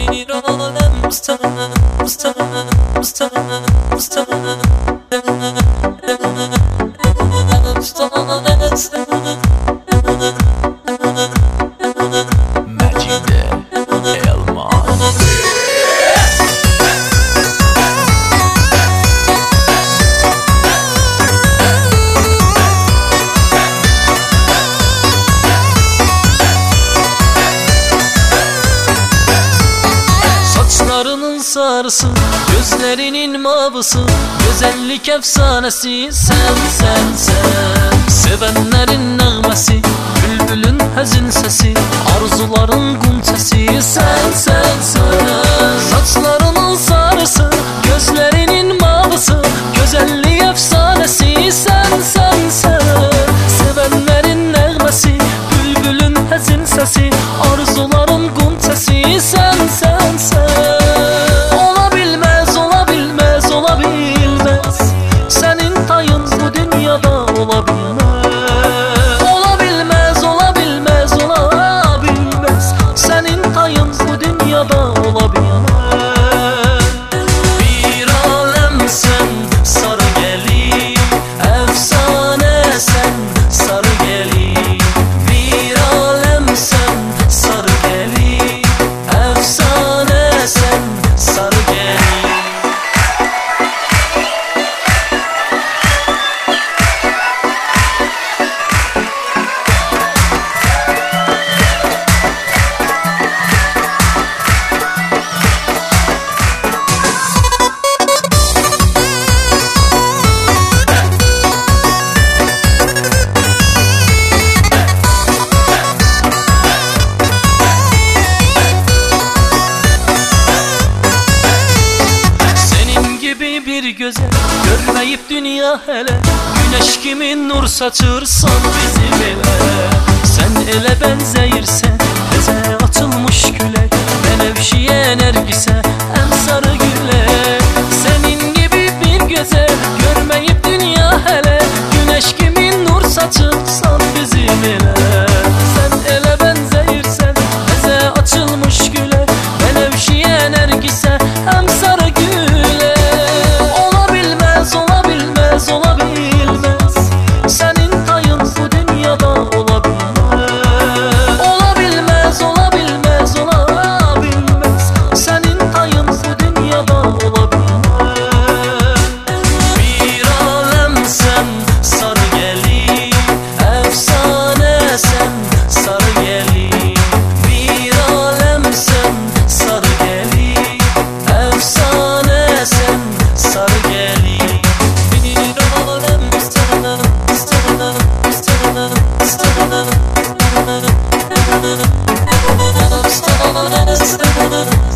Bir alem sana, sana, sana, sana. Macide Elmas. Saçlarının sarısı, gözlerinin mavısı, güzellik efsanesi sen, sen, sen. Sevenlerin nəğməsi, bülbülün həzin sesi, arzuların qunçəsi sen, sen, sen. Saçlarının sarısı, gözlerinin mavısı, güzellik efsanesi sen, sen, sen. Sevenlerin nəğməsi, bülbülün həzin sesi, arzuların qunçəsi sen, sen, sen. Ola bilmez, ola bilmez, ola bilmez, senin tayın bu dünyada ola bilmez. Ola bilmez, ola bilmez, ola bilmez, senin tayın bu dünyada ola bilmez. Bir alem sen, sarı gelin, efsane sen, sarı gelin. Bir alem sen, sarı gelin, efsane sen, sarı gelin. Bir göze görmeyip dünya hele, güneş gibi nur saçırsan bizim ele. Sen ele benzeyirsen teze açılmış güle, Benevşiye Nergis'e en sarı güle. Senin gibi bir göze görmeyip dünya hele, güneş gibi nur saçırsan bizim ele. Sen ele benzeyirsen teze açılmış güle, Benevşiye Nergis'e en sarı güle. Ola bilmez, ola bilmez, senin tayın bu dünyada ola bilmez. Ola bilmez, ola bilmez, ola bilmez, senin tayın bu dünyada ola bilmez. Bir alem sen, sarı gelin, efsane sen, sarı gelin. Bir alem sen, sarı gelin, efsane sen, sarı gelin. Bir alem sana, sana, sana, sana.